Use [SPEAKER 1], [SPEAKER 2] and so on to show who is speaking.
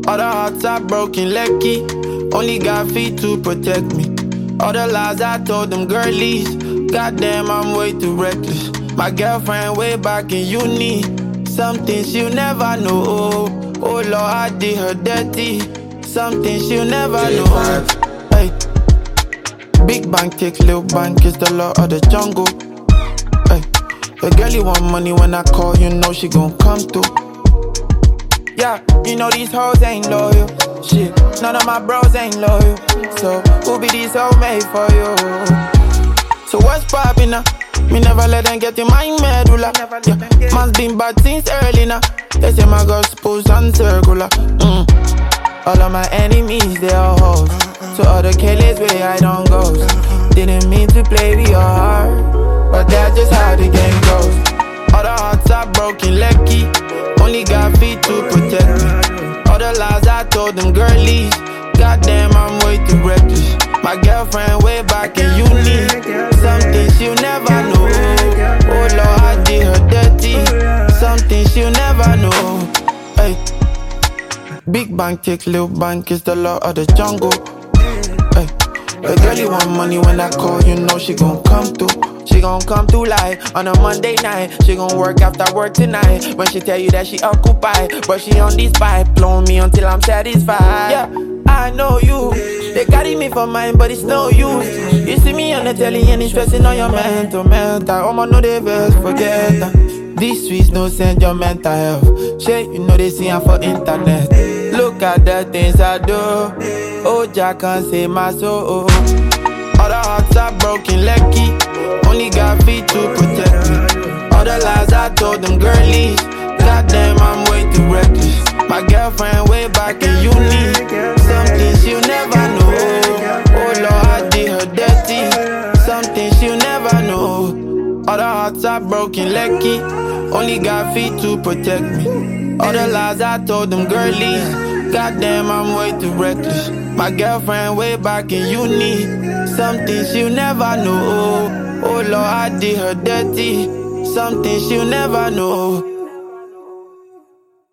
[SPEAKER 1] All the hearts are broken, lucky. Only got feet to protect me. All the lies I told them girlies. Goddamn, I'm way too reckless. My girlfriend way back in uni. Something she'll never know. Oh Lord, I did her dirty. Something she'll never know. Hey. Big bank takes little bank, is the law of the jungle. Hey. The girlie want money when I call, you know she gon' come through. Yeah, you know these hoes ain't loyal. Shit, none of my bros ain't loyal. So who be these hoes made for you? So what's poppin' now? Me never let them get in my medulla. Yeah, man's been bad since early now. They say my gospel's uncircular. All of my enemies, they are hoes. So other killers where I don't go. Didn't mean to play with your heart, but that's just how the game goes. All the hearts are broken, lucky. Only got feet to protect me. All the lies I told them girlies. Goddamn, I'm way too reckless. My girlfriend way back in uni. Something she'll never know. Oh Lord, I did her dirty. Something she'll never know. Hey. Big bank takes little bank, is the law of the jungle. Hey. The girlie want money when I call, you know she gon' come through. She gon' come through like on a Monday night. She gon' work after work tonight. When she tell you that she occupied, but she on this pipe, blowing me until I'm satisfied. Yeah, I know you. They carry me for mine, but it's no use. You see me on the telly and it's stressing on your mental. I'ma know they best forget that. These streets no send your mental health. Shit, you know they see I'm for internet. Look at the things I do. Oh, Jack can't save my soul. All the hearts are broken, lucky. Only got feet to protect me. All the lies I told them girlies. Goddamn, I'm way too reckless. My girlfriend way back in uni. Something she'll never know. Oh Lord, I did her dirty. Something she'll never know. All the hearts are broken, lucky. Only got feet to protect me. All the lies I told them girlies. Goddamn, I'm way too reckless. My girlfriend way back in uni. Something she'll never know. Oh Lord, I did her dirty. Something she'll never know.